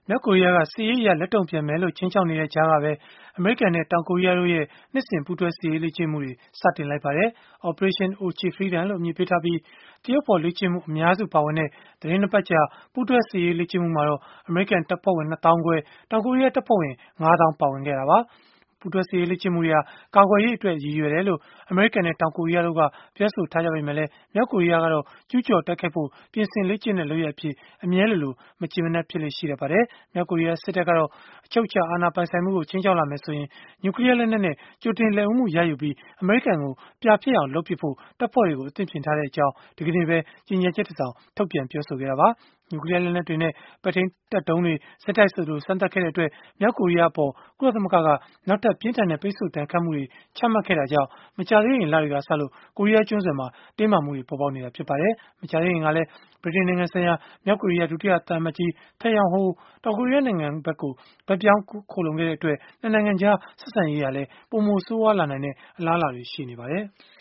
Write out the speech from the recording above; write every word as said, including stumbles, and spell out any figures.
မြောက်ကိုရီးယားက စစ်ရေးအရ လက်တုံ့ပြန်မယ်လို့ ခြိမ်းခြောက်နေတဲ့ ကြားကပဲ အမေရိကန်နဲ့ တောင်ကိုရီးယားတို့ရဲ့ နှစ်စဉ်ပူးတွဲစစ်ရေးလေ့ကျင့်မှုတွေ စတင်လိုက်ပါတယ်။ Operation Orchi Freedom လို့ အမည်ပေးထားပြီး သရုပ်ဖော်လေ့ကျင့်မှု အများစုပါဝင်တဲ့ သီတင်း ၂ ပတ်ကြာ ပူးတွဲစစ်ရေးလေ့ကျင့်မှုမှာတော့ အမေရိကန်တပ်ဖွဲ့ဝင် ၂ သောင်းခွဲ၊ တောင်ကိုရီးယားတပ်ဖွဲ့ဝင် ၅ သောင်း ပါဝင်ခဲ့တာပါ။ ပူးတွဲစစ်ရေးလေ့ကျင့်မှုတွေဟာ ကာကွယ်ရေးအတွက် ရည်ရွယ်တယ်လို့ အမေရိကန်နဲ့ တောင်ကိုရီးယားတို့က ပြောဆိုထားကြပေမဲ့လည်း မြောက်ကိုရီးယားကတော့ ကျုးကျော်တိုက်ခိုက်ဖို့ ပြင်ဆင်လေ့ကျင့်တဲ့ လုပ်ရပ်အဖြစ် အမြဲလိုလို မကျေမနပ် ဖြစ်လေ့ရှိတတ်ပါတယ်။ မြောက်ကိုရီးယား စစ်တပ်ကတော့ အချုပ်အခြာအာဏာပိုင်ဆိုင်မှုကို ခြိမ်းခြောက်လာမယ်ဆိုရင် နျူကလီးယားလက်နက်နဲ့ ကြိုတင်လက်ဦးမှု ရယူပြီး အမေရိကန်ကို ပြာဖြစ်အောင် လုပ်ပစ်ဖို့ တပ်ဖွဲ့တွေကို အသင့်ပြင်ထားကြောင်း ဒီကနေ့ပဲ ကြေညာချက်တစောင် ထုတ်ပြန်ပြောဆိုခဲ့တာပါ။ နျူကလီးယားလက်နက်တွေနဲ့ ပဲ့ထိန်းတပ်ဒုံးတွေ ဆက်တိုက်ဆိုသလို စမ်းသပ်ခဲ့တဲ့အတွက် မြောက်ကိုရီးယားအပေါ် ကုလသမဂ္ဂက နောက်ထပ် ပြင်းထန်တဲ့ ပိတ်ဆို့ဒဏ်ခတ်မှုတွေ ချမှတ်ခဲ့တာကြောင့် မကြာသေးခင် လတွေကစလို့ ကိုရီးယားကျွန်းဆွယ်မှာ တင်းမာမှုတွေ ပေါ်ပေါက်နေတာ ဖြစ်ပါတယ်။ မကြာသေးခင်ကလည်း ဗြိတိန်နိုင်ငံဆိုင်ရာ မြောက်ကိုရီးယား ဒုတိယသံအမတ်ကြီး Tae Yong Ho တောင်ကိုရီးယားနိုင်ငံဘက်ကို ဘက်ပြောင်းခိုလှုံခဲ့တဲ့အတွက် ၂ နိုင်ငံကြား ဆက်ဆံရေးဟာလည်း ပိုမိုဆိုးရွားလာနိုင်တဲ့ အလားအလာတွေ ရှိနေပါတယ်။